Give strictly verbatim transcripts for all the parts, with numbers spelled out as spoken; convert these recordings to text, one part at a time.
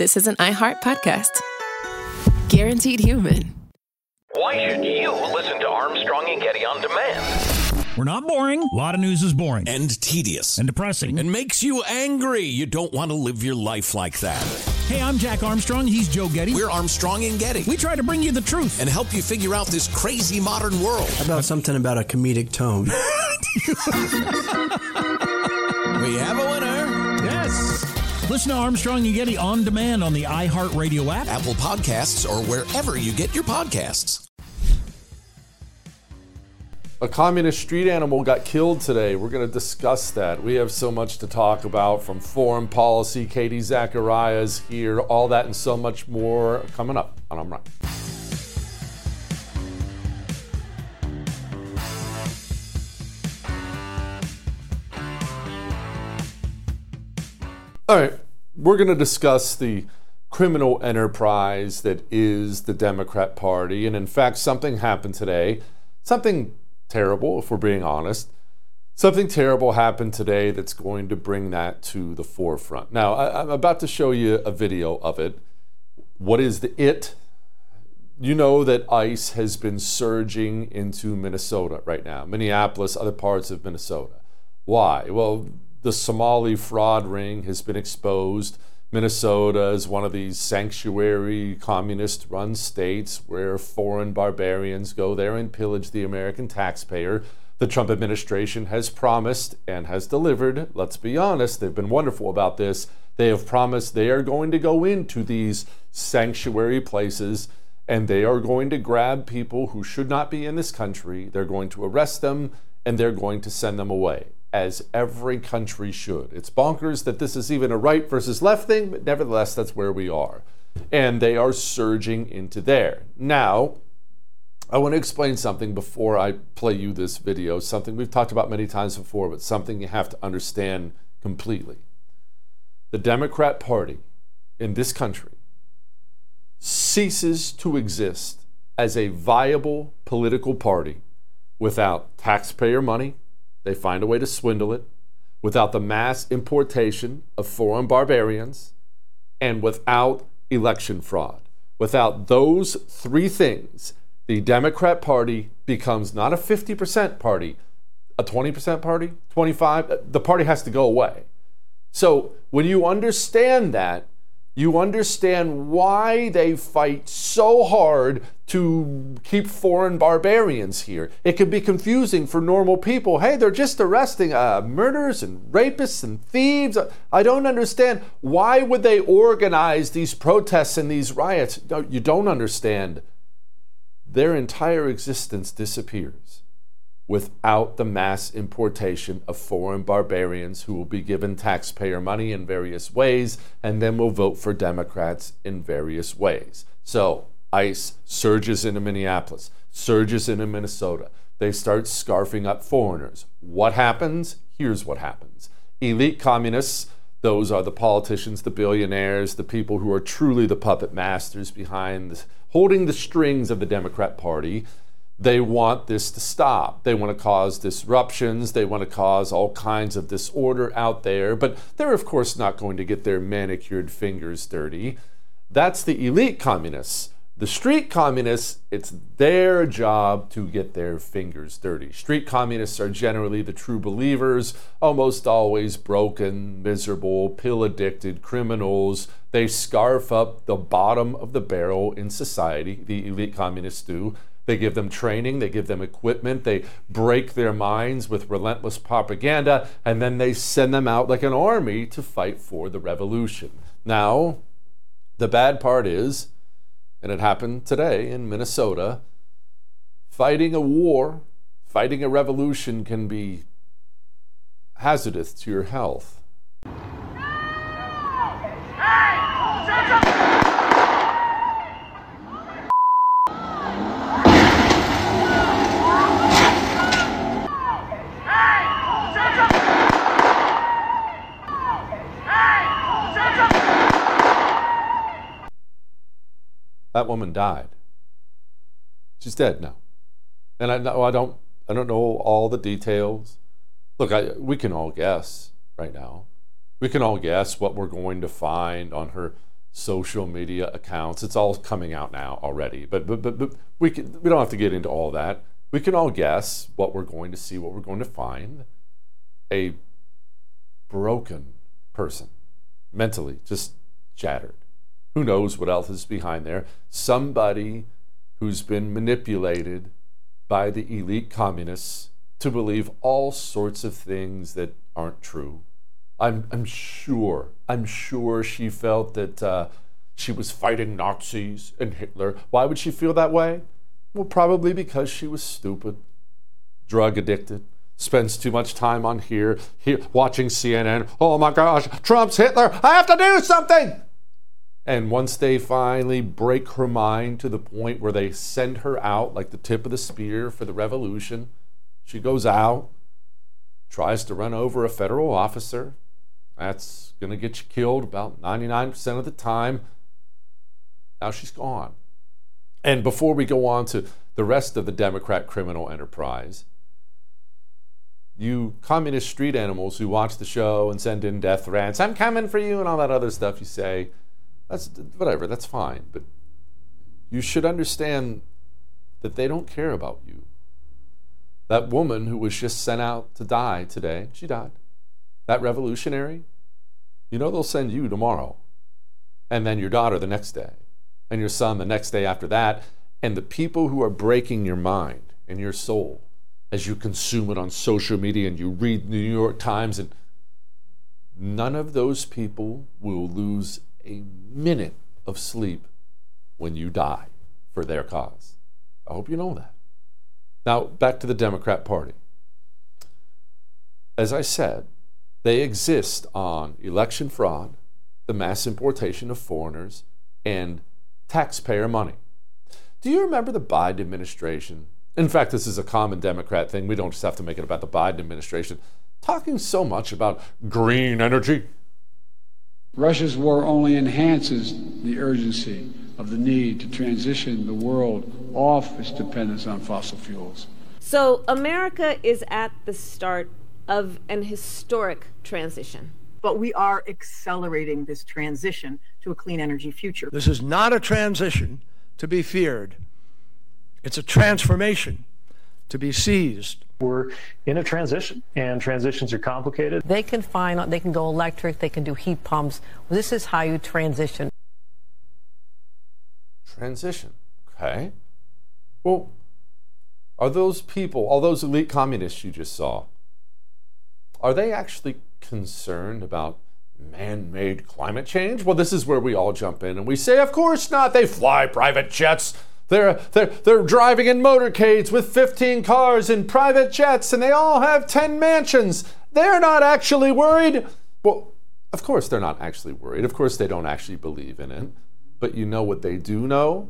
this is an iHeart podcast. Guaranteed human. Why should you listen to Armstrong and Getty on demand? We're not boring. A lot of news is boring. And tedious. And depressing. And makes you angry. You don't want to live your life like that. Hey, I'm Jack Armstrong. He's Joe Getty. We're Armstrong and Getty. We try to bring you the truth. And help you figure out this crazy modern world. How about something about a comedic tone? We have a winner. Yes. Listen to Armstrong and Getty on demand on the iHeartRadio app, Apple Podcasts, or wherever you get your podcasts. A communist street animal got killed today. We're going to discuss that. We have so much to talk about, from foreign policy. Katie Zacharias here. All that and so much more coming up on I'm Right. All right, we're going to discuss the criminal enterprise that is the Democrat Party. And in fact, something happened today. Something terrible, if we're being honest. Something terrible happened today that's going to bring that to the forefront. Now, I, I'm about to show you a video of it. What is the it? You know that ICE has been surging into Minnesota right now. Minneapolis, other parts of Minnesota. Why? Well, the Somali fraud ring has been exposed. Minnesota is one of these sanctuary communist-run states where foreign barbarians go there and pillage the American taxpayer. The Trump administration has promised and has delivered. Let's be honest, they've been wonderful about this. They have promised they are going to go into these sanctuary places and they are going to grab people who should not be in this country. They're going to arrest them and they're going to send them away, as every country should. It's bonkers that this is even a right versus left thing, but nevertheless, that's where we are. And they are surging into there. Now, I want to explain something before I play you this video, something we've talked about many times before, but something you have to understand completely. The Democrat Party in this country ceases to exist as a viable political party without taxpayer money. They find a way to swindle it, without the mass importation of foreign barbarians, and without election fraud. Without those three things, the Democrat Party becomes not a fifty percent party, a twenty percent party, twenty-five. The party has to go away. So when you understand that, you understand why they fight so hard to keep foreign barbarians here. It can be confusing for normal people. Hey, they're just arresting uh, murderers and rapists and thieves. I don't understand. Why would they organize these protests and these riots? No, you don't understand. Their entire existence disappears without the mass importation of foreign barbarians who will be given taxpayer money in various ways and then will vote for Democrats in various ways. So ICE surges into Minneapolis, surges into Minnesota. They start scarfing up foreigners. What happens? Here's what happens. Elite communists, those are the politicians, the billionaires, the people who are truly the puppet masters behind this, holding the strings of the Democrat Party. They want this to stop. They want to cause disruptions. They want to cause all kinds of disorder out there. But they're, of course, not going to get their manicured fingers dirty. That's the elite communists. The street communists, it's their job to get their fingers dirty. Street communists are generally the true believers, almost always broken, miserable, pill-addicted criminals. They scarf up the bottom of the barrel in society, the elite communists do. They give them training, they give them equipment, they break their minds with relentless propaganda, and then they send them out like an army to fight for the revolution. Now, the bad part is, and it happened today in Minnesota, fighting a war, fighting a revolution can be hazardous to your health. That woman died. She's dead now. And I know I don't I don't know all the details. Look, I, we can all guess right now. We can all guess what we're going to find on her social media accounts. It's all coming out now already. But but but, but we can, we don't have to get into all that. We can all guess what we're going to see, what we're going to find. A broken person, mentally just shattered. Who knows what else is behind there? Somebody who's been manipulated by the elite communists to believe all sorts of things that aren't true. I'm, I'm sure, I'm sure she felt that uh, she was fighting Nazis and Hitler. Why would she feel that way? Well, probably because she was stupid, drug addicted, spends too much time on here, here watching C N N. Oh my gosh, Trump's Hitler, I have to do something! And once they finally break her mind to the point where they send her out like the tip of the spear for the revolution, she goes out, tries to run over a federal officer. That's going to get you killed about ninety-nine percent of the time. Now she's gone. And before we go on to the rest of the Democrat criminal enterprise, you communist street animals who watch the show and send in death threats, I'm coming for you, and all that other stuff you say, that's whatever, that's fine. But you should understand that they don't care about you. That woman who was just sent out to die today, she died. That revolutionary, you know they'll send you tomorrow. And then your daughter the next day. And your son the next day after that. And the people who are breaking your mind and your soul as you consume it on social media and you read the New York Times, and none of those people will lose a minute of sleep when you die for their cause. I hope you know that. Now, back to the Democrat Party. As I said, they exist on election fraud, the mass importation of foreigners, and taxpayer money. Do you remember the Biden administration? In fact, this is a common Democrat thing. We don't just have to make it about the Biden administration. Talking so much about green energy. Russia's war only enhances the urgency of the need to transition the world off its dependence on fossil fuels. So America is at the start of an historic transition. But we are accelerating this transition to a clean energy future. This is not a transition to be feared. It's a transformation to be seized. We're in a transition, and transitions are complicated. They can find, they can go electric, they can do heat pumps. This is how you transition. Transition, okay. Well, are those people, all those elite communists you just saw, are they actually concerned about man-made climate change? Well, this is where we all jump in and we say, of course not. They fly private jets. They're, they're, they're driving in motorcades with fifteen cars in private jets, and they all have ten mansions. They're not actually worried. Well, of course they're not actually worried. Of course they don't actually believe in it. But you know what they do know?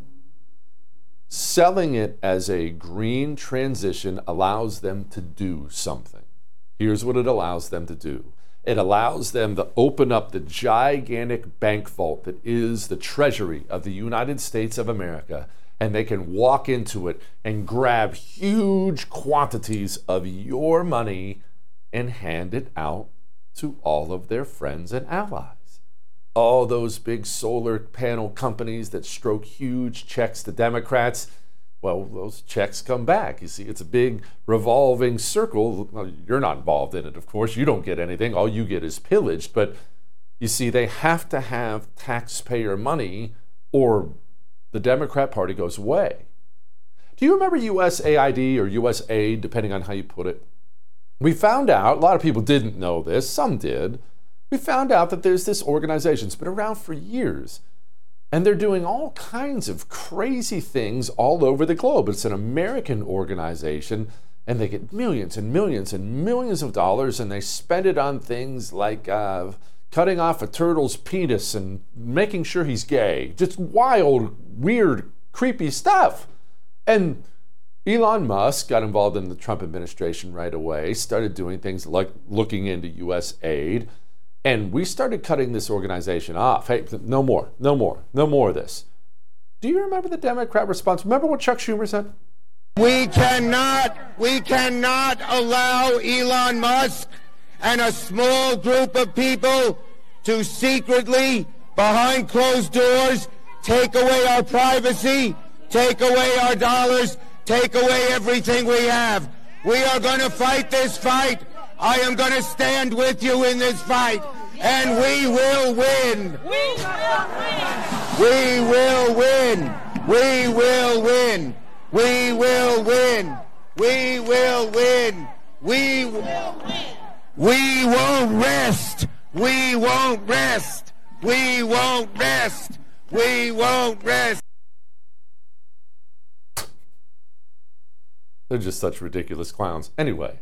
Selling it as a green transition allows them to do something. Here's what it allows them to do. It allows them to open up the gigantic bank vault that is the Treasury of the United States of America, and they can walk into it and grab huge quantities of your money and hand it out to all of their friends and allies. All those big solar panel companies that stroke huge checks to Democrats, well, those checks come back. You see, it's a big revolving circle. Well, you're not involved in it, of course. You don't get anything. All you get is pillaged. But you see, they have to have taxpayer money or the Democrat Party goes away. Do you remember U S A I D or U S A I D, depending on how you put it? We found out, a lot of people didn't know this, some did. We found out that there's this organization. It's been around for years. And they're doing all kinds of crazy things all over the globe. It's an American organization, and they get millions and millions and millions of dollars, and they spend it on things like uh, cutting off a turtle's penis and making sure he's gay. Just wild, weird, creepy stuff. And Elon Musk got involved in the Trump administration right away, started doing things like looking into U S A I D. And we started cutting this organization off. Hey, no more, no more, no more of this. Do you remember the Democrat response? Remember what Chuck Schumer said? We cannot, we cannot allow Elon Musk and a small group of people to secretly, behind closed doors, take away our privacy, take away our dollars, take away everything we have. We are going to fight this fight. I am going to stand with you in this fight, and we will win. We will win. We will win. We will win. We will win. We will win. We won't rest. We won't rest. We won't rest. We won't rest. They're just such ridiculous clowns. Anyway,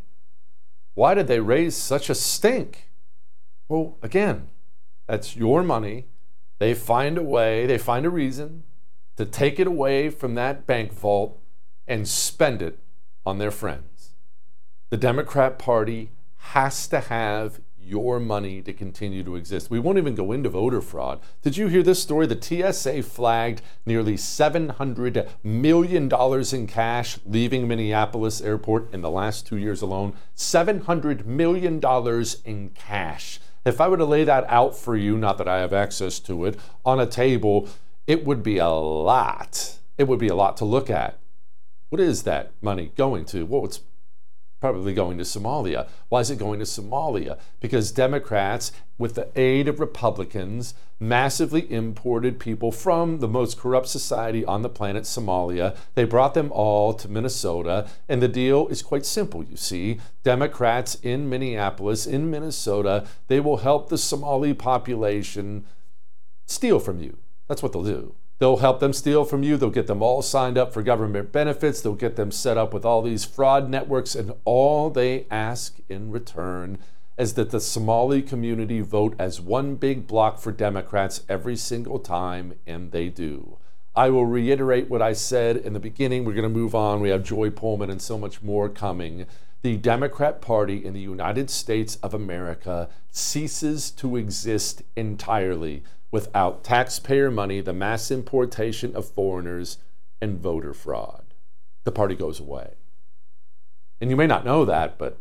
why did they raise such a stink? Well, again, that's your money. They find a way, they find a reason to take it away from that bank vault and spend it on their friends. The Democrat Party has to have your money to continue to exist. We won't even go into voter fraud. Did you hear this story? The T S A flagged nearly seven hundred million dollars in cash leaving Minneapolis airport in the last two years alone. seven hundred million dollars in cash. If I were to lay that out for you, not that I have access to it, on a table, it would be a lot. It would be a lot to look at. What is that money going to? Well, it's probably going to Somalia. Why is it going to Somalia? Because Democrats, with the aid of Republicans, massively imported people from the most corrupt society on the planet, Somalia. They brought them all to Minnesota, and the deal is quite simple, you see. Democrats in Minneapolis, in Minnesota, they will help the Somali population steal from you. That's what they'll do. They'll help them steal from you. They'll get them all signed up for government benefits. They'll get them set up with all these fraud networks. And all they ask in return is that the Somali community vote as one big block for Democrats every single time, and they do. I will reiterate what I said in the beginning. We're going to move on. We have Joy Pullman and so much more coming. The Democrat Party in the United States of America ceases to exist entirely without taxpayer money, the mass importation of foreigners, and voter fraud. The party goes away. And you may not know that, but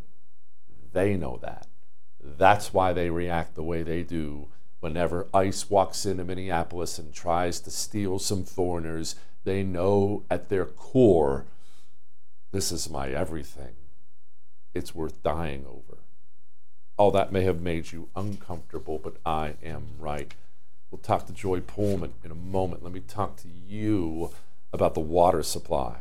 they know that. That's why they react the way they do whenever ICE walks into Minneapolis and tries to steal some foreigners. They know at their core, this is my everything. It's worth dying over. All that may have made you uncomfortable, but I am right. We'll talk to Joy Pullman in a moment. Let me talk to you about the water supply.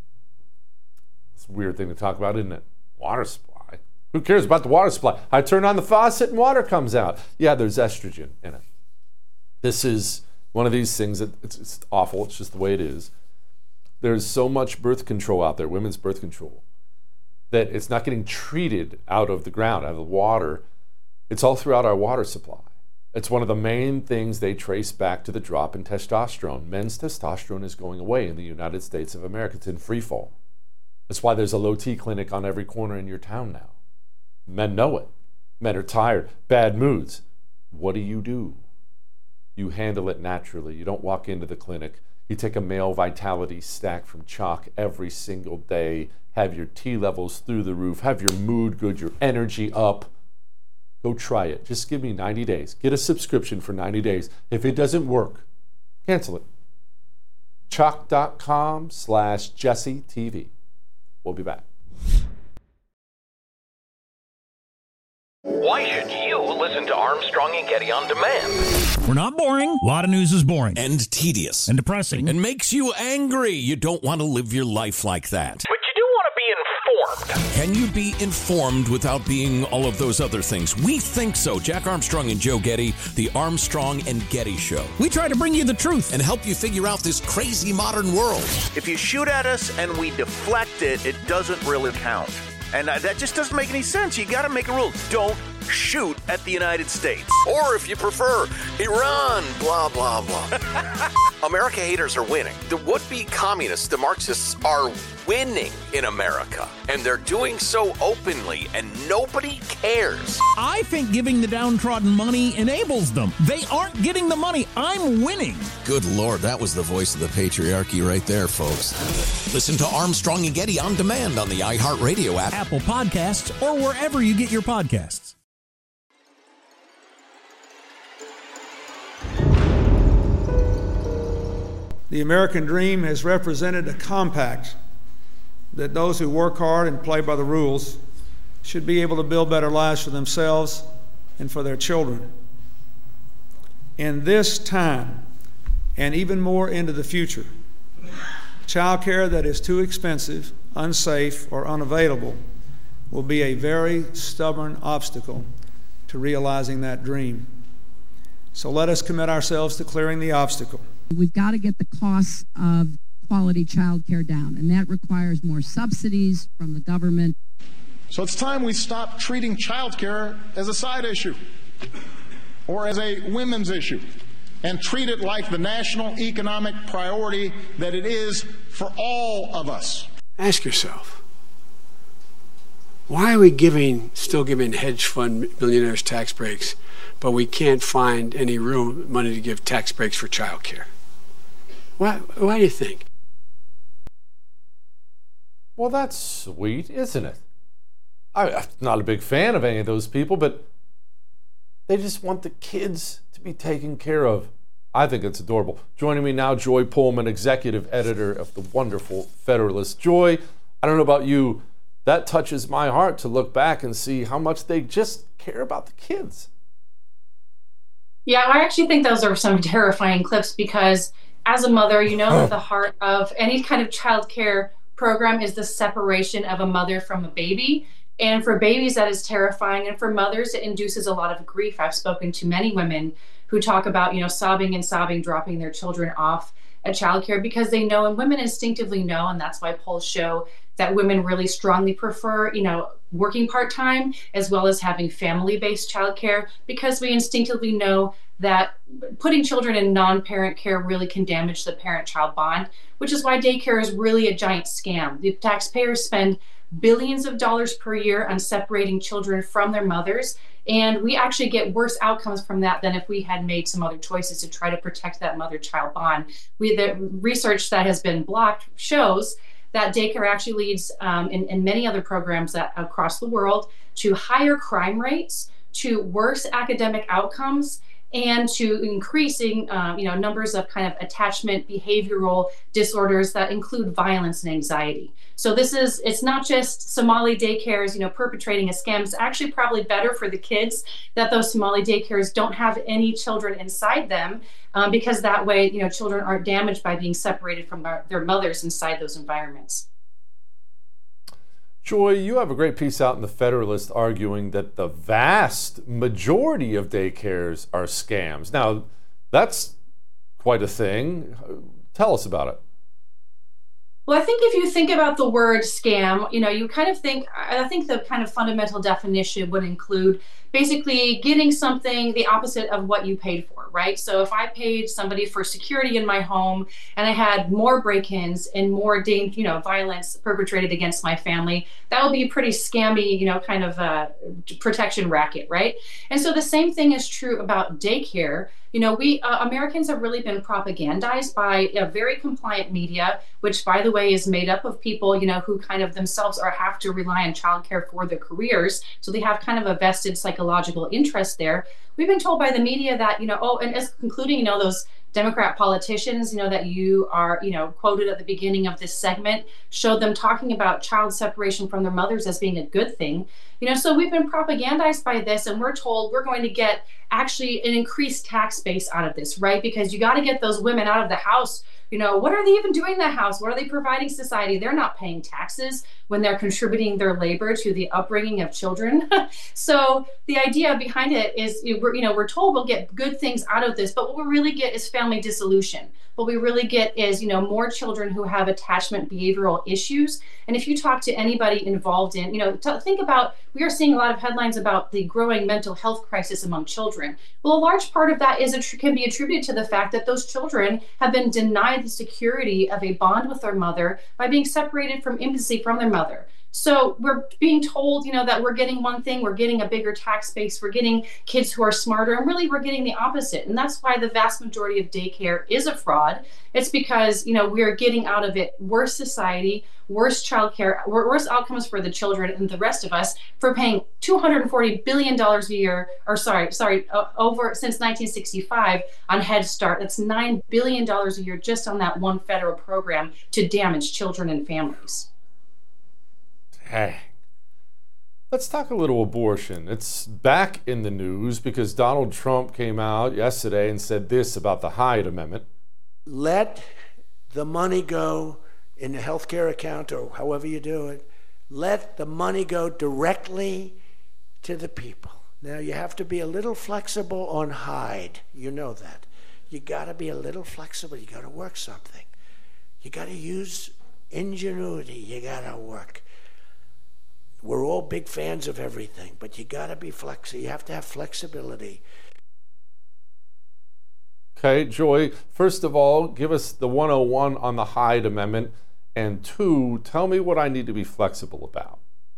It's a weird thing to talk about, isn't it? Water supply. Who cares about the water supply? I turn on the faucet and water comes out. Yeah, there's estrogen in it. This is one of these things that it's, it's awful. It's just the way it is. There's so much birth control out there, women's birth control, that it's not getting treated out of the ground, out of the water. It's all throughout our water supply. It's one of the main things they trace back to the drop in testosterone. Men's testosterone is going away in the United States of America. It's in free fall. That's why there's a low T clinic on every corner in your town now. Men know it. Men are tired, bad moods. What do you do? You handle it naturally. You don't walk into the clinic. You take a male vitality stack from Chalk every single day, have your T levels through the roof, have your mood good, your energy up. Go try it. Just give me ninety days. Get a subscription for ninety days. If it doesn't work, cancel it. Chalk.com slash Jesse TV. We'll be back. Why should you listen to Armstrong and Getty on demand? We're not boring. A lot of news is boring. And tedious. And depressing. And makes you angry. You don't want to live your life like that. But you do want to be informed. Can you be informed without being all of those other things? We think so. Jack Armstrong and Joe Getty, the Armstrong and Getty Show. We try to bring you the truth and help you figure out this crazy modern world. If you shoot at us and we deflect it, it doesn't really count. And uh, that just doesn't make any sense. You got to make a rule. Don't shoot at the United States. Or if you prefer, Iran, blah, blah, blah. America haters are winning. The would-be communists, the Marxists, are winning in America. And they're doing so openly, and nobody cares. I think giving the downtrodden money enables them. They aren't getting the money. I'm winning. Good Lord, that was the voice of the patriarchy right there, folks. Listen to Armstrong and Getty on demand on the iHeartRadio app, Apple Podcasts, or wherever you get your podcasts. The American dream has represented a compact that those who work hard and play by the rules should be able to build better lives for themselves and for their children. In this time, and even more into the future, child care that is too expensive, unsafe, or unavailable will be a very stubborn obstacle to realizing that dream. So let us commit ourselves to clearing the obstacle. We've got to get the costs of quality child care down, and that requires more subsidies from the government. So it's time we stop treating child care as a side issue or as a women's issue and treat it like the national economic priority that it is for all of us. Ask yourself, why are we giving, still giving hedge fund millionaires tax breaks, but we can't find any real money to give tax breaks for child care? Why, why do you think? Well, that's sweet, isn't it? I, I'm not a big fan of any of those people, but they just want the kids to be taken care of. I think it's adorable. Joining me now, Joy Pullman, executive editor of the wonderful Federalist. Joy, I don't know about you, that touches my heart to look back and see how much they just care about the kids. Yeah, I actually think those are some terrifying clips because as a mother, you know that the heart of any kind of child care program is the separation of a mother from a baby. And for babies, that is terrifying. And for mothers, it induces a lot of grief. I've spoken to many women who talk about, you know, sobbing and sobbing, dropping their children off at childcare because they know, and women instinctively know, and that's why polls show that women really strongly prefer, you know, working part-time as well as having family-based childcare because we instinctively know that putting children in non-parent care really can damage the parent-child bond, which is why daycare is really a giant scam. The taxpayers spend billions of dollars per year on separating children from their mothers, and we actually get worse outcomes from that than if we had made some other choices to try to protect that mother-child bond. We, the research that has been blocked shows that daycare actually leads um, in, in many other programs that across the world to higher crime rates, to worse academic outcomes, and to increasing um, you know, numbers of kind of attachment behavioral disorders that include violence and anxiety. So this is, it's not just Somali daycares, you know, perpetrating a scam. It's actually probably better for the kids that those Somali daycares don't have any children inside them um, because that way, you know, children aren't damaged by being separated from their, their mothers inside those environments. Joy, you have a great piece out in the Federalist arguing that the vast majority of daycares are scams. Now, that's quite a thing. Tell us about it. Well, I think if you think about the word scam, you know, you kind of think, I think the kind of fundamental definition would include basically getting something the opposite of what you paid for, right? So if I paid somebody for security in my home and I had more break-ins and more, you know, violence perpetrated against my family, that would be a pretty scammy, you know, kind of uh, protection racket, right? And so the same thing is true about daycare. You know, we uh, Americans have really been propagandized by a very compliant media, which, by the way, is made up of people, you know, who kind of themselves are have to rely on childcare for their careers. So they have kind of a vested psychological interest there. We've been told by the media that, you know, oh, and as concluding, you know, those Democrat politicians, you know, that you are, you know, quoted at the beginning of this segment, showed them talking about child separation from their mothers as being a good thing. You know, so we've been propagandized by this, and we're told we're going to get actually an increased tax base out of this, right? Because you got to get those women out of the house. You know, what are they even doing in the house? What are they providing society? They're not paying taxes when they're contributing their labor to the upbringing of children. So the idea behind it is, you know, we're told we'll get good things out of this, but what we really get is family dissolution. What we really get is, you know, more children who have attachment behavioral issues. And if you talk to anybody involved in, you know, t- think about, we are seeing a lot of headlines about the growing mental health crisis among children. Well, a large part of that is a, can be attributed to the fact that those children have been denied the security of a bond with their mother by being separated from intimacy from their mother. So we're being told, you know, that we're getting one thing, we're getting a bigger tax base, we're getting kids who are smarter, and really we're getting the opposite. And that's why the vast majority of daycare is a fraud. It's because, you know, we're getting out of it worse society, worse childcare, worse outcomes for the children and the rest of us for paying two hundred forty billion dollars a year, or sorry, sorry, uh, over since nineteen sixty-five on Head Start. That's nine billion dollars a year just on that one federal program to damage children and families. Hey, let's talk a little abortion. It's back in the news because Donald Trump came out yesterday and said this about the Hyde Amendment. Let the money go in the health care account or however you do it. Let the money go directly to the people. Now, you have to be a little flexible on Hyde. You know that. You got to be a little flexible. You got to work something. You got to use ingenuity. You got to work. We're all big fans of everything, but you got to be flexible. You have to have flexibility. Okay, Joy, first of all, give us the one oh one on the Hyde Amendment, and two, tell me what I need to be flexible about.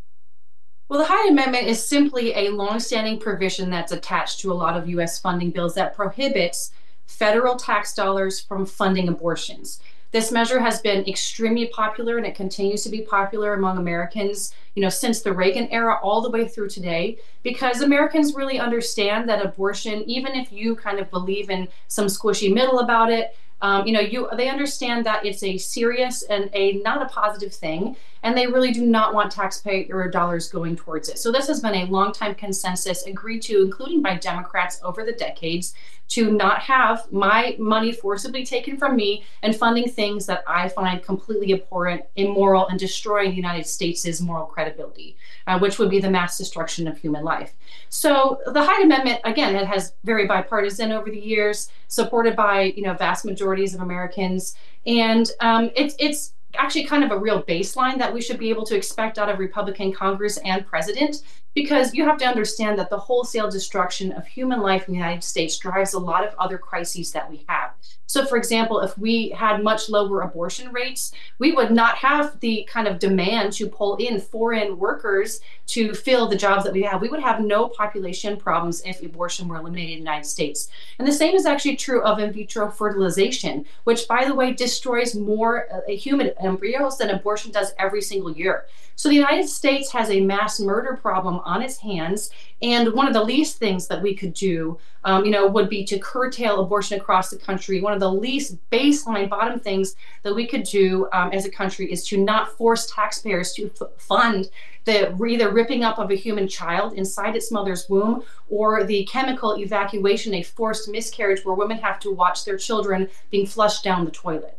Well, the Hyde Amendment is simply a longstanding provision that's attached to a lot of U S funding bills that prohibits federal tax dollars from funding abortions. This measure has been extremely popular, and it continues to be popular among Americans, you know, since the Reagan era all the way through today, because Americans really understand that abortion, even if you kind of believe in some squishy middle about it, um, you know, you they understand that it's a serious and a not a positive thing, and they really do not want taxpayer dollars going towards it. So this has been a longtime consensus agreed to, including by Democrats over the decades, to not have my money forcibly taken from me and funding things that I find completely abhorrent, immoral, and destroying the United States' moral credibility, uh, which would be the mass destruction of human life. So the Hyde Amendment, again, it has very bipartisan over the years, supported by, you know, vast majorities of Americans. And um, it's, it's actually kind of a real baseline that we should be able to expect out of Republican Congress and president, because you have to understand that the wholesale destruction of human life in the United States drives a lot of other crises that we have. So, for example, if we had much lower abortion rates, we would not have the kind of demand to pull in foreign workers to fill the jobs that we have. We would have no population problems if abortion were eliminated in the United States. And the same is actually true of in vitro fertilization, which, by the way, destroys more uh, human embryos than abortion does every single year. So the United States has a mass murder problem on its hands, and one of the least things that we could do, um, you know, would be to curtail abortion across the country. One of the least baseline bottom things that we could do um, as a country is to not force taxpayers to f- fund the either ripping up of a human child inside its mother's womb or the chemical evacuation, a forced miscarriage where women have to watch their children being flushed down the toilet.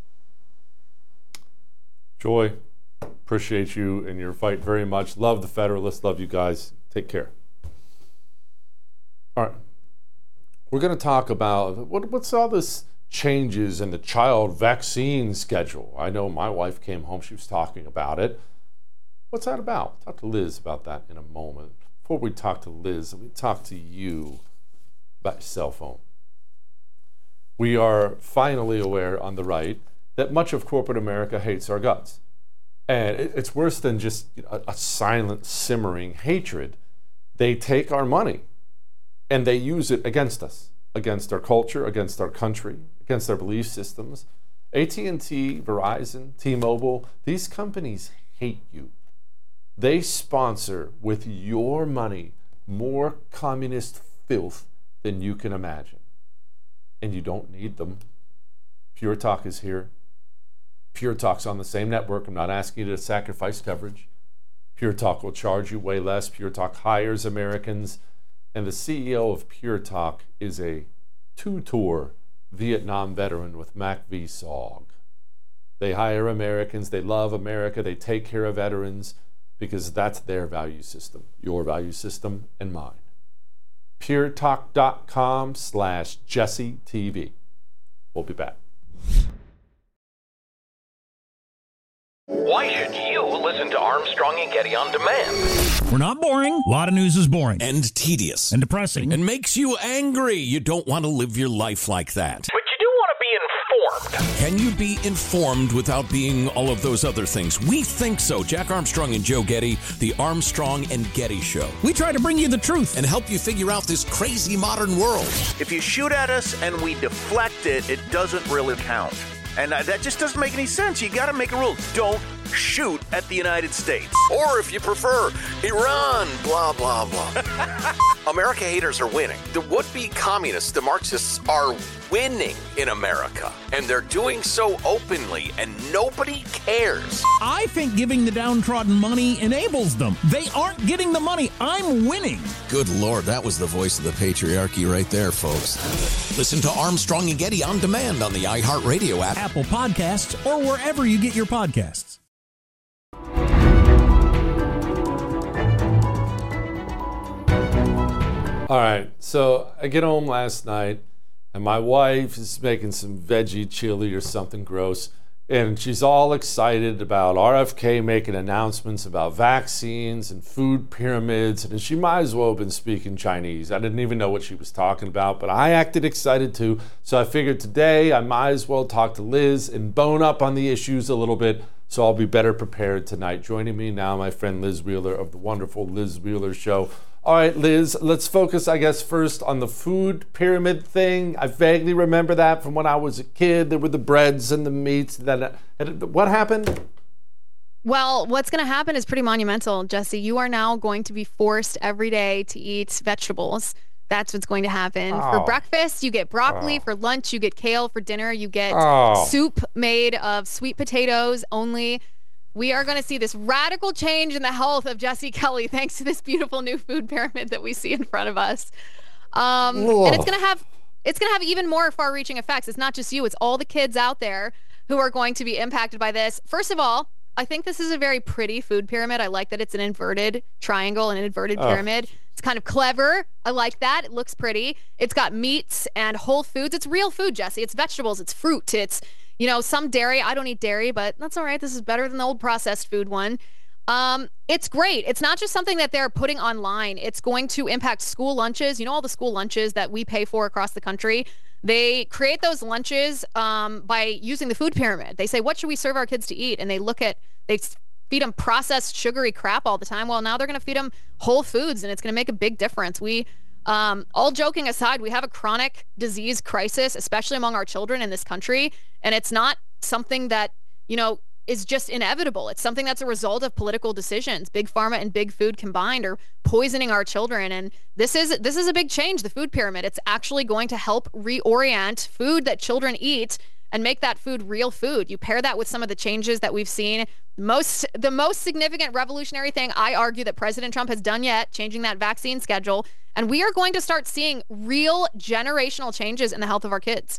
Joy, appreciate you and your fight very much. Love the Federalists. Love you guys. Take care. All right. We're going to talk about what, what's all this changes in the child vaccine schedule. I know my wife came home. She was talking about it. What's that about? Talk to Liz about that in a moment. Before we talk to Liz, let me talk to you about your cell phone. We are finally aware on the right that much of corporate America hates our guts. And it's worse than just a, a silent, simmering hatred. They take our money and they use it against us, against our culture, against our country, against our belief systems. A T and T, Verizon, T-Mobile, these companies hate you. They sponsor with your money more communist filth than you can imagine. And you don't need them. Pure Talk is here. Pure Talk's on the same network. I'm not asking you to sacrifice coverage. Pure Talk will charge you way less. Pure Talk hires Americans. And the C E O of Pure Talk is a two-tour Vietnam veteran with Mac V. Sog. They hire Americans. They love America. They take care of veterans because that's their value system, your value system and mine. puretalk.com slash Jesse TV. We'll be back. Why should you listen to Armstrong and Getty on demand? We're not boring. A lot of news is boring. And tedious. And depressing. And makes you angry. You don't want to live your life like that. But you do want to be informed. Can Can you be informed without being all of those other things? We think so. Jack Armstrong and Joe Getty, the Armstrong and Getty Show. We try to bring you the truth and help you figure out this crazy modern world. If you shoot at us and we deflect it, it doesn't really count. And uh, that just doesn't make any sense. You got to make a rule. Don't shoot at the United States. Or if you prefer, Iran, blah, blah, blah. America haters are winning. The would-be communists, the Marxists, are winning in America. And they're doing so openly, and nobody cares. I think giving the downtrodden money enables them. They aren't getting the money. I'm winning. Good Lord, that was the voice of the patriarchy right there, folks. Listen to Armstrong and Getty on demand on the iHeartRadio app, Apple Podcasts, or wherever you get your podcasts. All right, so I get home last night, and my wife is making some veggie chili or something gross, and she's all excited about R F K making announcements about vaccines and food pyramids, and she might as well have been speaking Chinese. I didn't even know what she was talking about, but I acted excited too, so I figured today I might as well talk to Liz and bone up on the issues a little bit, so I'll be better prepared tonight. Joining me now, my friend Liz Wheeler of the wonderful Liz Wheeler Show. All right, Liz, let's focus, I guess, first on the food pyramid thing. I vaguely remember that from when I was a kid. There were the breads and the meats. That, what happened? Well, what's going to happen is pretty monumental, Jesse. You are now going to be forced every day to eat vegetables. That's what's going to happen. Oh. For breakfast, you get broccoli. Oh. For lunch, you get kale. For dinner, you get oh. soup made of sweet potatoes only. We are going to see this radical change in the health of Jesse Kelly thanks to this beautiful new food pyramid that we see in front of us. Um, and it's going to have it's going to have even more far-reaching effects. It's not just you. It's all the kids out there who are going to be impacted by this. First of all, I think this is a very pretty food pyramid. I like that it's an inverted triangle and an inverted oh. pyramid. It's kind of clever. I like that. It looks pretty. It's got meats and whole foods. It's real food, Jesse. It's vegetables. It's fruit. It's You know, some dairy. I don't eat dairy, but that's all right. This is better than the old processed food one. Um, it's great. It's not just something that they're putting online. It's going to impact school lunches. You know, all the school lunches that we pay for across the country. They create those lunches um, by using the food pyramid. They say, what should we serve our kids to eat? And they look at, they feed them processed sugary crap all the time. Well, now they're going to feed them whole foods, and it's going to make a big difference. We Um, all joking aside, we have a chronic disease crisis, especially among our children in this country. And it's not something that, you know, is just inevitable. It's something that's a result of political decisions. Big pharma and big food combined are poisoning our children. And this is this is a big change, the food pyramid. It's actually going to help reorient food that children eat and make that food real food. You pair that with some of the changes that we've seen. Most the most significant revolutionary thing I argue that President Trump has done yet, changing that vaccine schedule. And we are going to start seeing real generational changes in the health of our kids.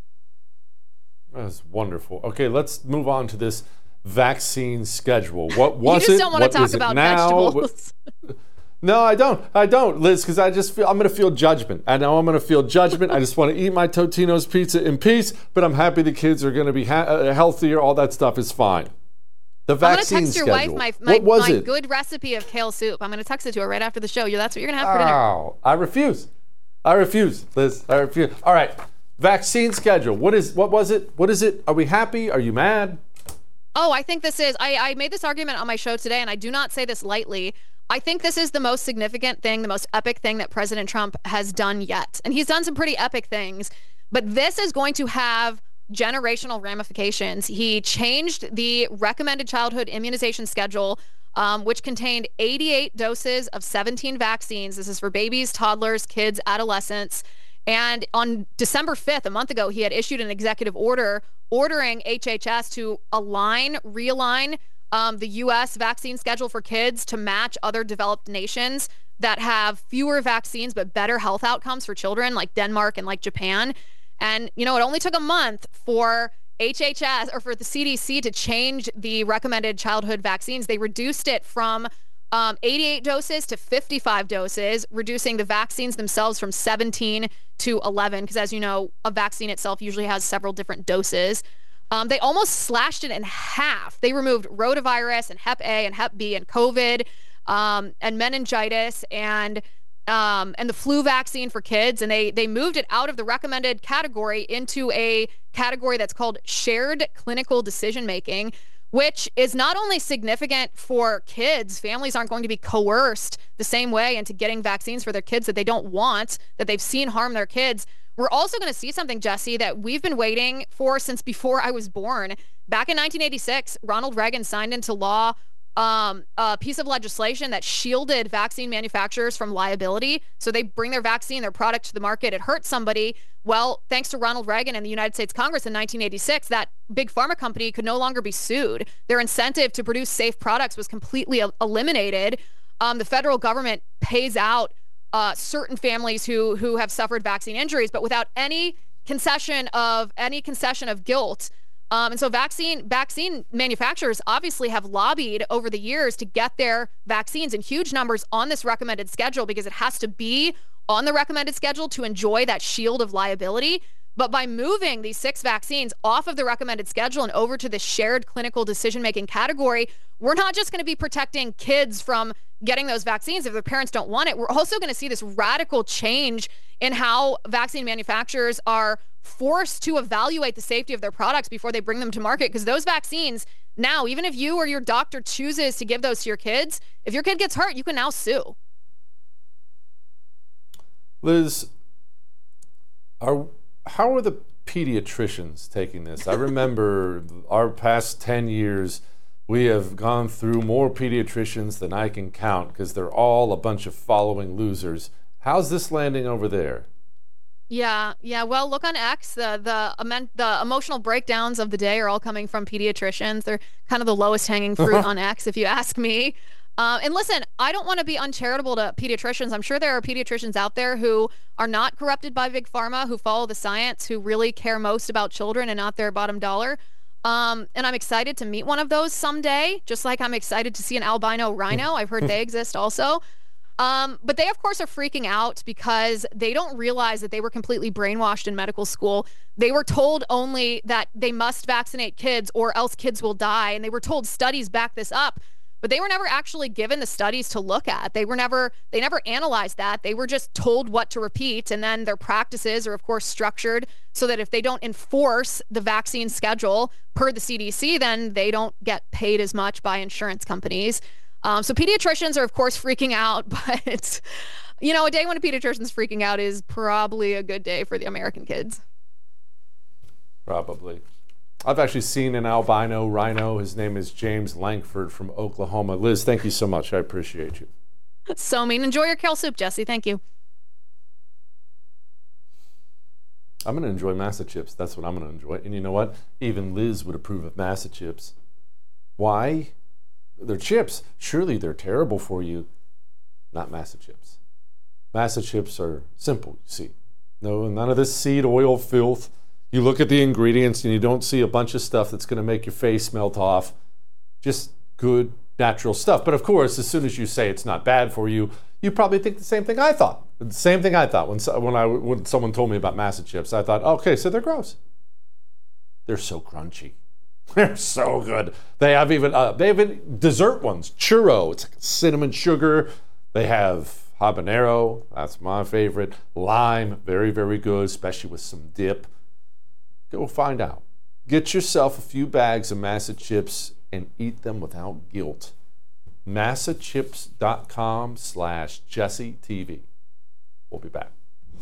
That's wonderful. Okay, let's move on to this vaccine schedule. What was it? You just don't it? want What to talk is it about now? vegetables. No, I don't. I don't, Liz, because I just feel I'm going to feel judgment. I know I'm going to feel judgment. I just want to eat my Totino's pizza in peace, but I'm happy the kids are going to be ha- uh, healthier. All that stuff is fine. The vaccine I'm going to text your schedule. wife my, my, what was my it? good recipe of kale soup. I'm going to text it to her right after the show. Yeah, that's what you're going to have for dinner. Oh, I refuse. I refuse, Liz. I refuse. All right. Vaccine schedule. What is? What was it? What is it? Are we happy? Are you mad? Oh, I think this is, I, I made this argument on my show today, and I do not say this lightly. I think this is the most significant thing, the most epic thing that President Trump has done yet. And he's done some pretty epic things, but this is going to have generational ramifications. He changed the recommended childhood immunization schedule, um, which contained eighty-eight doses of seventeen vaccines. This is for babies, toddlers, kids, adolescents. And on December fifth, a month ago, he had issued an executive order ordering H H S to align, realign um, the U S vaccine schedule for kids to match other developed nations that have fewer vaccines but better health outcomes for children, like Denmark and like Japan. And, you know, it only took a month for H H S or for the C D C to change the recommended childhood vaccines. They reduced it from um, eighty-eight doses to fifty-five doses, reducing the vaccines themselves from seventeen to eleven, because as you know, a vaccine itself usually has several different doses. Um, they almost slashed it in half. They removed rotavirus and Hep A and Hep B and COVID um, and meningitis. And um, and the flu vaccine for kids, and they they moved it out of the recommended category into a category that's called shared clinical decision making, which is not only significant for kids. Families aren't going to be coerced the same way into getting vaccines for their kids that they don't want, that they've seen harm their kids. We're also going to see something, Jesse, that we've been waiting for since before I was born. Back in nineteen eighty-six, Ronald Reagan signed into law um, a piece of legislation that shielded vaccine manufacturers from liability. So they bring their vaccine, their product to the market. It hurts somebody. Well, thanks to Ronald Reagan and the United States Congress in nineteen eighty-six, that big pharma company could no longer be sued. Their incentive to produce safe products was completely el- eliminated. Um, the federal government pays out uh, certain families who who have suffered vaccine injuries, but without any concession of any concession of guilt. Um, and so vaccine vaccine manufacturers obviously have lobbied over the years to get their vaccines in huge numbers on this recommended schedule, because it has to be on the recommended schedule to enjoy that shield of liability. But by moving these six vaccines off of the recommended schedule and over to the shared clinical decision-making category, we're not just going to be protecting kids from getting those vaccines if their parents don't want it. We're also going to see this radical change in how vaccine manufacturers are forced to evaluate the safety of their products before they bring them to market, because those vaccines now, even if you or your doctor chooses to give those to your kids, if your kid gets hurt, you can now sue. Liz, are how are the pediatricians taking this? I remember our past ten years, we have gone through more pediatricians than I can count, because they're all a bunch of following losers. How's this landing over there? Yeah, yeah. Well, look on X. The the the emotional breakdowns of the day are all coming from pediatricians. They're kind of the lowest hanging fruit on X, if you ask me. Uh, and listen, I don't want to be uncharitable to pediatricians. I'm sure there are pediatricians out there who are not corrupted by Big Pharma, who follow the science, who really care most about children and not their bottom dollar. Um, and I'm excited to meet one of those someday, just like I'm excited to see an albino rhino. I've heard they exist also. Um, but they, of course, are freaking out because they don't realize that they were completely brainwashed in medical school. They were told only that they must vaccinate kids or else kids will die. And they were told studies back this up, but they were never actually given the studies to look at. They were never, they never analyzed that. They were just told what to repeat. And then their practices are, of course, structured so that if they don't enforce the vaccine schedule per the C D C, then they don't get paid as much by insurance companies. Um, so pediatricians are, of course, freaking out, but, you know, a day when a pediatrician's freaking out is probably a good day for the American kids. Probably. I've actually seen an albino rhino. His name is James Langford from Oklahoma. Liz, thank you so much. I appreciate you. So mean. Enjoy your kale soup, Jesse. Thank you. I'm going to enjoy Massa chips. That's what I'm going to enjoy. And you know what? Even Liz would approve of Massa chips. Why? They're chips. Surely they're terrible for you. Not Massa chips. Massa chips are simple, you see. No, none of this seed oil filth. You look at the ingredients and you don't see a bunch of stuff that's going to make your face melt off. Just good, natural stuff. But of course, as soon as you say it's not bad for you, you probably think the same thing I thought. The same thing I thought when when I when someone told me about Massa chips. I thought, okay, so they're gross. They're so crunchy. They're so good. They have even uh, they have even dessert ones. Churro, it's like cinnamon sugar. They have habanero. That's my favorite. Lime, very very good, especially with some dip. Go find out. Get yourself a few bags of Massa chips and eat them without guilt. massachips.com slash Jesse TV. We'll be back.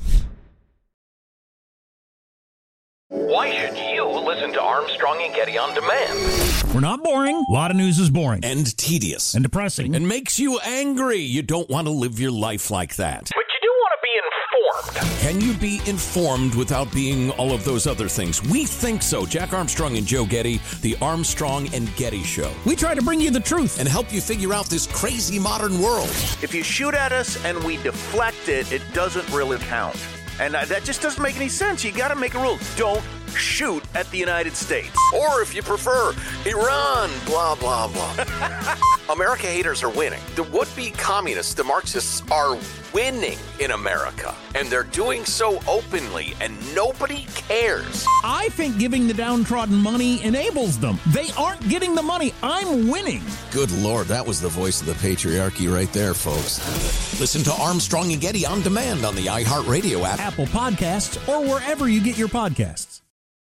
Why should you listen to Armstrong and Getty on demand? We're not boring. A lot of news is boring. And tedious. And depressing. And makes you angry. You don't want to live your life like that. But you do want to be informed. Can you be informed without being all of those other things? We think so. Jack Armstrong and Joe Getty, the Armstrong and Getty Show. We try to bring you the truth and help you figure out this crazy modern world. If you shoot at us and we deflect it, it doesn't really count. And that just doesn't make any sense. You got to make a rule. Don't shoot at the United States. Or if you prefer, Iran, blah, blah, blah. America haters are winning. The would-be communists, the Marxists, are winning in America. And they're doing so openly, and nobody cares. I think giving the downtrodden money enables them. They aren't getting the money. I'm winning. Good Lord, that was the voice of the patriarchy right there, folks. Listen to Armstrong and Getty on demand on the iHeartRadio app, Apple Podcasts, or wherever you get your podcasts.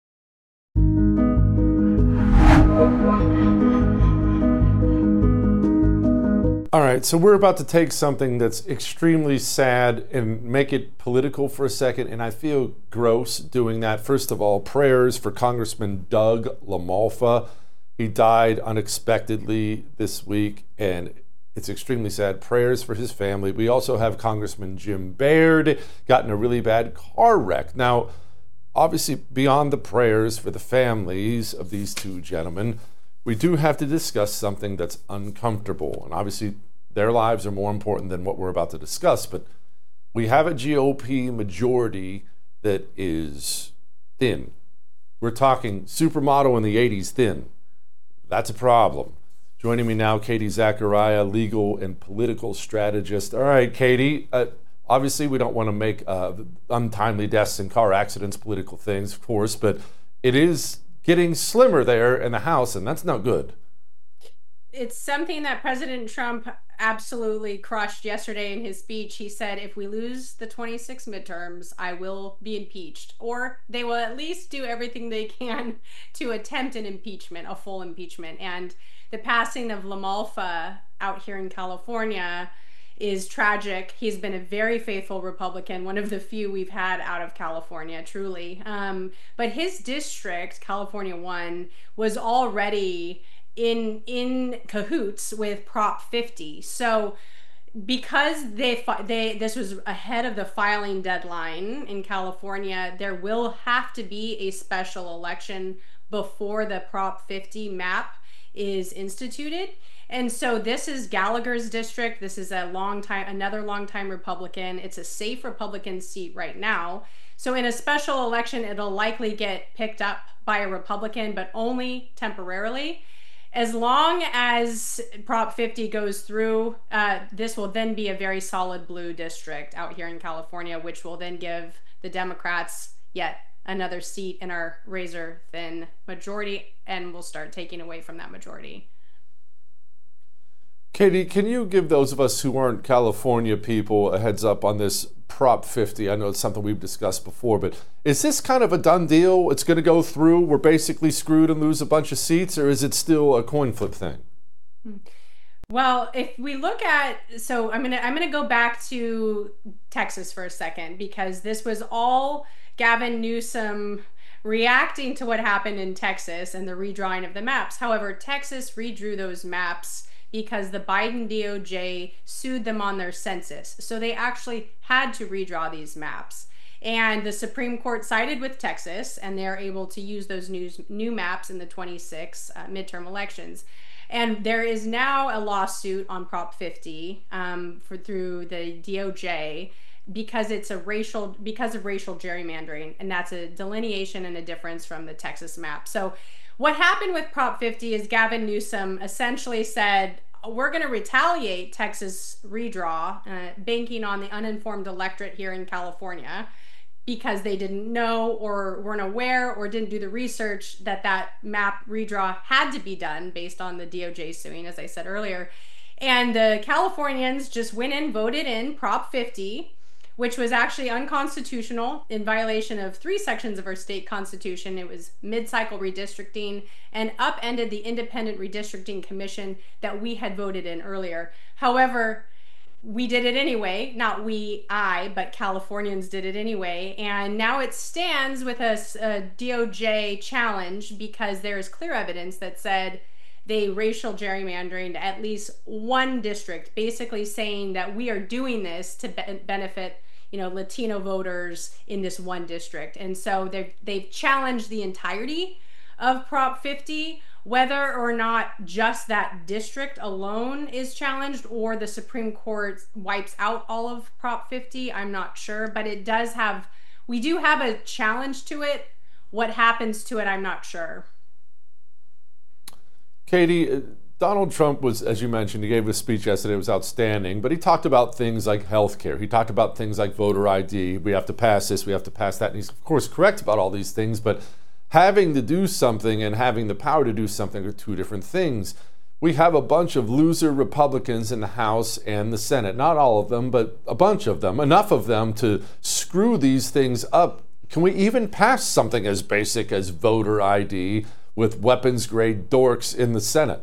All right, so we're about to take something that's extremely sad and make it political for a second, and I feel gross doing that. First of all, prayers for Congressman Doug LaMalfa. He died unexpectedly this week, and it's extremely sad. Prayers for his family. We also have Congressman Jim Baird, got in a really bad car wreck. Now, obviously, beyond the prayers for the families of these two gentlemen, we do have to discuss something that's uncomfortable. And obviously, their lives are more important than what we're about to discuss. But we have a G O P majority that is thin. We're talking supermodel in the eighties thin. That's a problem. Joining me now, Katie Zachariah, legal and political strategist. All right, Katie. Uh, obviously, we don't want to make uh, untimely deaths in car accidents political things, of course, but it is getting slimmer there in the House, and that's not good. It's something that President Trump absolutely crushed yesterday in his speech. He said, if we lose the twenty-six midterms, I will be impeached, or they will at least do everything they can to attempt an impeachment, a full impeachment. And the passing of LaMalfa out here in California is tragic. He's been a very faithful Republican, one of the few we've had out of California, truly. Um, but his district, California one, was already in in cahoots with Prop fifty. So because they they this was ahead of the filing deadline in California, there will have to be a special election before the Prop fifty map is instituted. And so this is Gallagher's district. This is a long time, another long time Republican. It's a safe Republican seat right now. So in a special election, it'll likely get picked up by a Republican, but only temporarily. As long as Prop fifty goes through, uh, this will then be a very solid blue district out here in California, which will then give the Democrats yet another seat in our razor thin majority, and we'll start taking away from that majority. Katie, can you give those of us who aren't California people a heads up on this Prop fifty? I know it's something we've discussed before, but is this kind of a done deal? It's going to go through, we're basically screwed and lose a bunch of seats, or is it still a coin flip thing? Well, if we look at, so I'm going to I'm going to go back to Texas for a second, because this was all Gavin Newsom reacting to what happened in Texas and the redrawing of the maps. However, Texas redrew those maps because the Biden D O J sued them on their census. So they actually had to redraw these maps. And the Supreme Court sided with Texas, and they're able to use those new, new maps in the twenty-six uh, midterm elections. And there is now a lawsuit on Prop fifty um, for through the D O J because it's a racial, because of racial gerrymandering, and that's a delineation and a difference from the Texas map. So what happened with Prop fifty is Gavin Newsom essentially said, we're going to retaliate Texas redraw, uh, banking on the uninformed electorate here in California, because they didn't know or weren't aware or didn't do the research that that map redraw had to be done based on the D O J suing, as I said earlier. And the Californians just went in, voted in Prop fifty, which was actually unconstitutional, in violation of three sections of our state constitution. It was mid-cycle redistricting and upended the independent redistricting commission that we had voted in earlier. However, we did it anyway. Not we, I, but Californians did it anyway. And now it stands with a, a D O J challenge because there is clear evidence that said they racial gerrymandered at least one district, basically saying that we are doing this to be- benefit you know, Latino voters in this one district. And so they've, they've challenged the entirety of Prop fifty, whether or not just that district alone is challenged or the Supreme Court wipes out all of Prop fifty, I'm not sure, but it does have, we do have a challenge to it What happens to it, I'm not sure. Katie, Donald Trump was, as you mentioned, he gave a speech yesterday, it was outstanding, but he talked about things like health care. He talked about things like voter I D. We have to pass this, we have to pass that. And he's, of course, correct about all these things, but having to do something and having the power to do something are two different things. We have a bunch of loser Republicans in the House and the Senate. Not all of them, but a bunch of them. Enough of them to screw these things up. Can we even pass something as basic as voter I D with weapons-grade dorks in the Senate?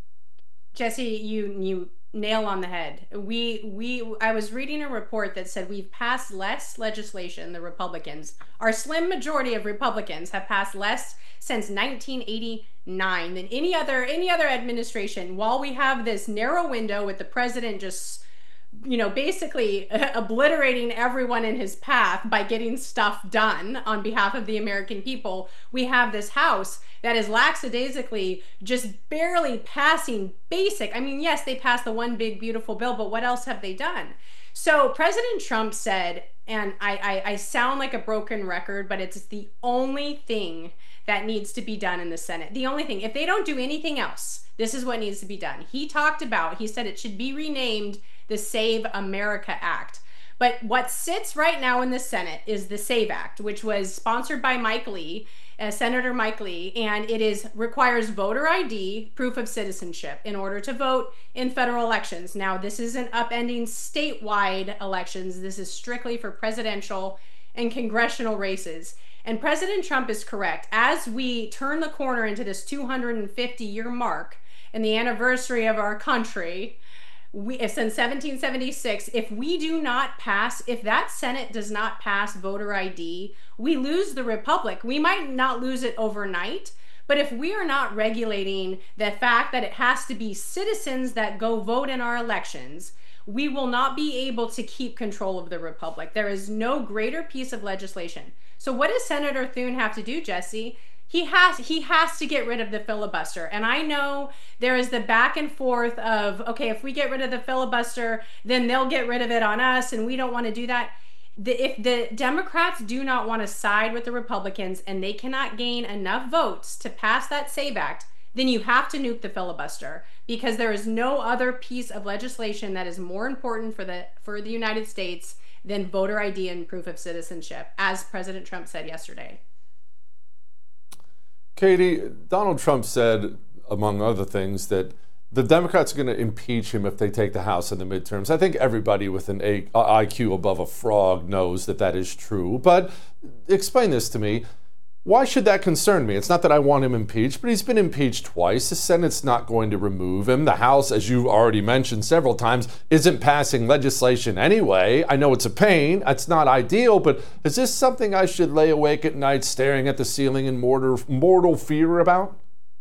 Jesse, you you nail on the head. We we I was reading a report that said we've passed less legislation, the Republicans, our slim majority of Republicans have passed less since nineteen eighty-nine than any other any other administration, while we have this narrow window with the president just, you know, basically obliterating everyone in his path by getting stuff done on behalf of the American people. We have this House that is lackadaisically just barely passing basic. I mean, yes, they passed the one big beautiful bill, but what else have they done? So President Trump said, and I, I, I sound like a broken record, but it's the only thing that needs to be done in the Senate. The only thing, if they don't do anything else, this is what needs to be done. He talked about, he said it should be renamed the Save America Act. But what sits right now in the Senate is the SAVE Act, which was sponsored by Mike Lee, uh, Senator Mike Lee, and it is requires voter I D, proof of citizenship, in order to vote in federal elections. Now, this isn't upending statewide elections. This is strictly for presidential and congressional races. And President Trump is correct. As we turn the corner into this two hundred fifty year mark and the anniversary of our country, we, since seventeen seventy-six, if we do not pass, if that Senate does not pass voter I D, we lose the republic. We might not lose it overnight, but if we are not regulating the fact that it has to be citizens that go vote in our elections, we will not be able to keep control of the republic. There is no greater piece of legislation. So what does Senator Thune have to do, Jesse? He has he has to get rid of the filibuster. And I know there is the back and forth of, okay, if we get rid of the filibuster, then they'll get rid of it on us, and we don't want to do that. The, if the Democrats do not want to side with the Republicans and they cannot gain enough votes to pass that SAVE Act, then you have to nuke the filibuster, because there is no other piece of legislation that is more important for the for the United States than voter I D and proof of citizenship, as President Trump said yesterday. Katie, Donald Trump said, among other things, that the Democrats are going to impeach him if they take the House in the midterms. I think everybody with an I Q above a frog knows that that is true. But explain this to me. Why should that concern me? It's not that I want him impeached, but he's been impeached twice. The Senate's not going to remove him. The House, as you already mentioned several times, isn't passing legislation anyway. I know it's a pain. It's not ideal, but is this something I should lay awake at night staring at the ceiling in mortal, mortal fear about?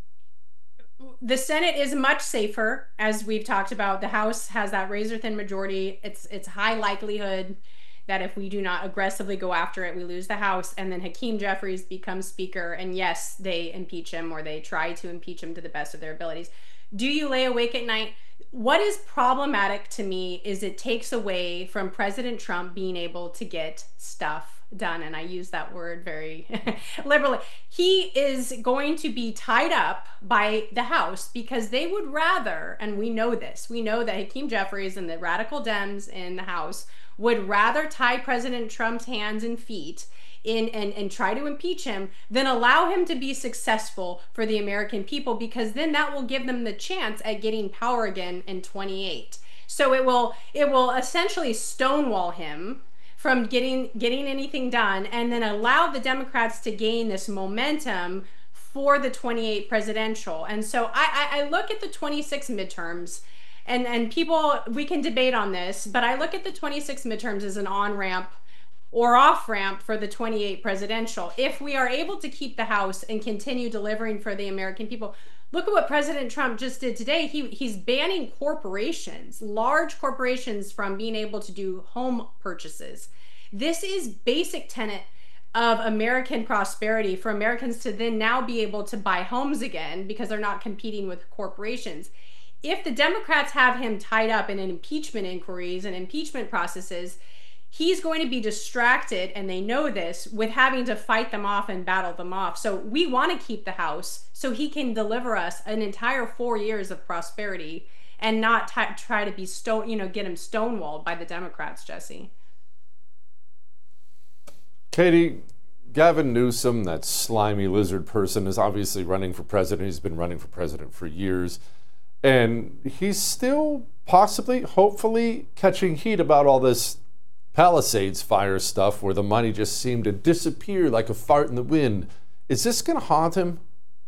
The Senate is much safer, as we've talked about. The House has that razor-thin majority. It's it's high likelihood that if we do not aggressively go after it, we lose the House, and then Hakeem Jeffries becomes Speaker, and yes, they impeach him, or they try to impeach him to the best of their abilities. Do you lay awake at night? What is problematic to me is it takes away from President Trump being able to get stuff done, and I use that word very liberally. He is going to be tied up by the House because they would rather, and we know this, we know that Hakeem Jeffries and the radical Dems in the House would rather tie President Trump's hands and feet in and, and try to impeach him than allow him to be successful for the American people, because then that will give them the chance at getting power again in twenty-eight. So it will it will essentially stonewall him from getting getting anything done, and then allow the Democrats to gain this momentum for the twenty-eight presidential. And so I, I, I look at the twenty-six midterms, and, and people, we can debate on this, but I look at the twenty-six midterms as an on-ramp or off-ramp for the twenty-eight presidential. If we are able to keep the House and continue delivering for the American people, look at what President Trump just did today. He he's banning corporations, large corporations, from being able to do home purchases. This is basic tenet of American prosperity, for Americans to then now be able to buy homes again because they're not competing with corporations. If the Democrats have him tied up in impeachment inquiries and impeachment processes, he's going to be distracted, and they know this, with having to fight them off and battle them off. So we want to keep the House so he can deliver us an entire four years of prosperity and not t- try to be stone, you know, get him stonewalled by the Democrats, Jesse. Katie, Gavin Newsom, that slimy lizard person, is obviously running for president. He's been running for president for years. And he's still possibly, hopefully, catching heat about all this Palisades fire stuff where the money just seemed to disappear like a fart in the wind. Is this going to haunt him?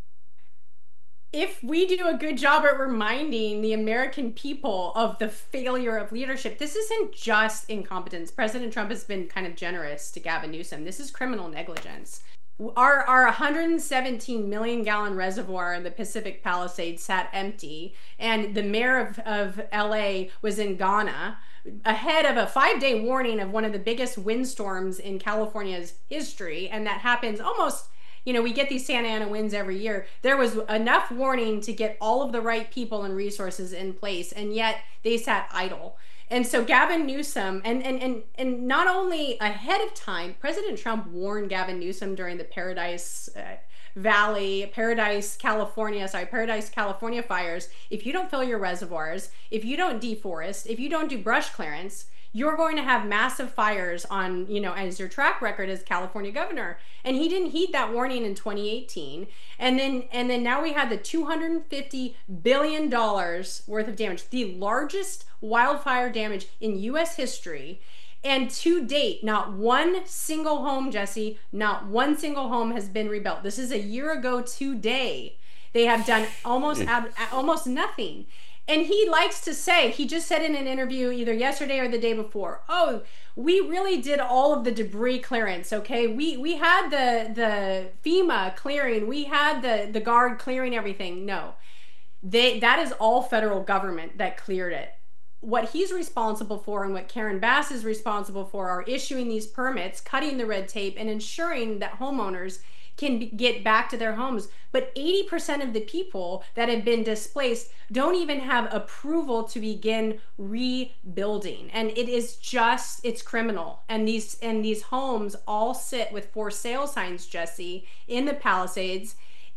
If we do a good job at reminding the American people of the failure of leadership, this isn't just incompetence. President Trump has been kind of generous to Gavin Newsom. This is criminal negligence. Our, our one hundred seventeen million gallon reservoir in the Pacific Palisades sat empty, and the mayor of, of L A was in Ghana ahead of a five-day warning of one of the biggest windstorms in California's history, and that happens almost, you know, we get these Santa Ana winds every year. There was enough warning to get all of the right people and resources in place, and yet they sat idle. And so Gavin Newsom, and, and, and, and not only ahead of time, President Trump warned Gavin Newsom during the Paradise uh, Valley, Paradise, California, sorry, Paradise, California fires, if you don't fill your reservoirs, if you don't deforest, if you don't do brush clearance, you're going to have massive fires on, you know, as your track record as California governor. And he didn't heed that warning in twenty eighteen. And then and then now we had the two hundred fifty billion dollars worth of damage, the largest wildfire damage in U S history. And to date, not one single home, Jesse, not one single home has been rebuilt. This is a year ago today. They have done almost ab- almost nothing. And he likes to say, he just said in an interview either yesterday or the day before, oh, we really did all of the debris clearance, okay? We we had the the FEMA clearing, we had the, the Guard clearing everything. No, they that is all federal government that cleared it. What he's responsible for and what Karen Bass is responsible for are issuing these permits, cutting the red tape, and ensuring that homeowners can be, get back to their homes. But eighty percent of the people that have been displaced don't even have approval to begin rebuilding. And it is just, it's criminal. And these and these homes all sit with for sale signs, Jesse, in the Palisades,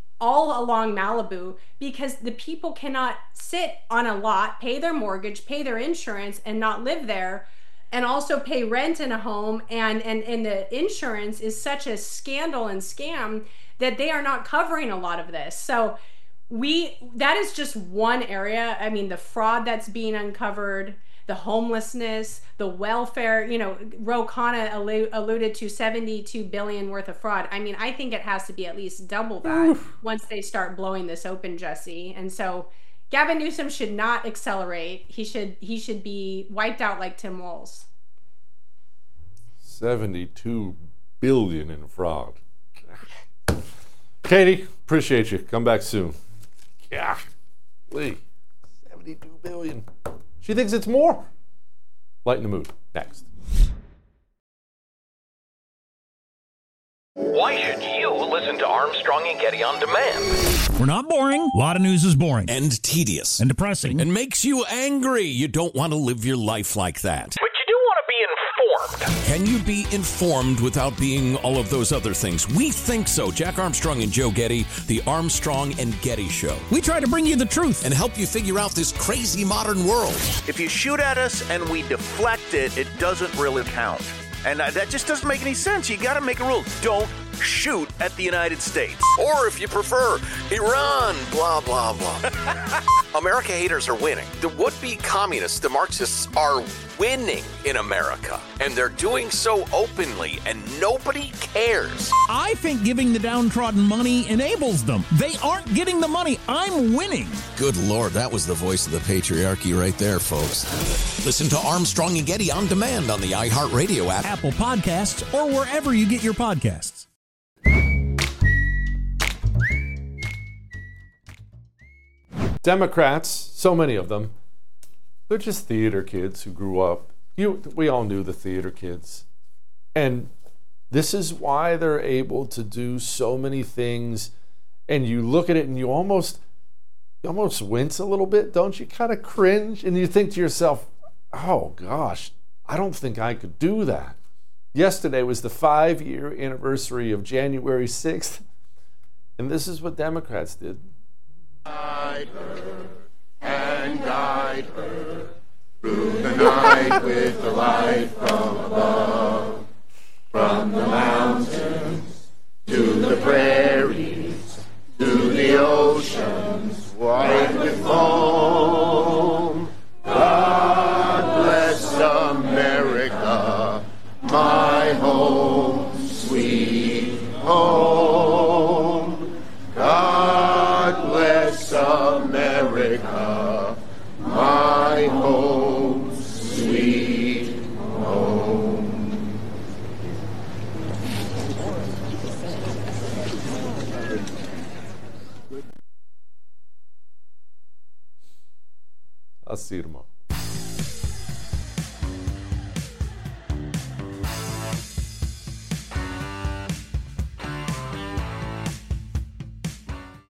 all along Malibu, because the people cannot sit on a lot, pay their mortgage, pay their insurance, and not live there, and also pay rent in a home, and, and, and the insurance is such a scandal and scam that they are not covering a lot of this. So we that is just one area. I mean, the fraud that's being uncovered, the homelessness, the welfare, you know, Ro Khanna allu- alluded to seventy-two billion worth of fraud. I mean, I think it has to be at least double that Oof. once they start blowing this open, Jesse. And so Gavin Newsom should not accelerate. He should he should be wiped out like Tim Walz. seventy-two billion in fraud. Katie, appreciate you. Come back soon. Yeah. Lee. seventy-two billion. She thinks it's more. Lighten the mood. Next. Why should you listen to Armstrong and Getty on demand? We're not boring. A lot of news is boring. And tedious. And depressing. And makes you angry. You don't want to live your life like that. But you do want to be informed. Can you be informed without being all of those other things? We think so. Jack Armstrong and Joe Getty, the Armstrong and Getty Show. We try to bring you the truth and help you figure out this crazy modern world. If you shoot at us and we deflect it, it doesn't really count. And uh, that just doesn't make any sense. You got to make a rule. Don't shoot at the United States. Or if you prefer, Iran, blah, blah, blah. America haters are winning. The would-be communists, the Marxists, are winning in America. And they're doing so openly, and nobody cares. I think giving the downtrodden money enables them. They aren't getting the money. I'm winning. Good Lord, that was the voice of the patriarchy right there, folks. Listen to Armstrong and Getty on demand on the iHeartRadio app, Apple Podcasts, or wherever you get your podcasts. Democrats, so many of them, they're just theater kids who grew up. You, we all knew the theater kids. And this is why they're able to do so many things. And you look at it and you almost, you almost wince a little bit, don't you? Kind of cringe. And you think to yourself, oh gosh, I don't think I could do that. Yesterday was the five-year anniversary of January sixth, and this is what Democrats did. Guide her and guide her through the night with the light from above, from the mountains to the prairies, to the oceans white with foam. God bless America, my home, sweet home. God bless America, my home, sweet home. I'll see you tomorrow.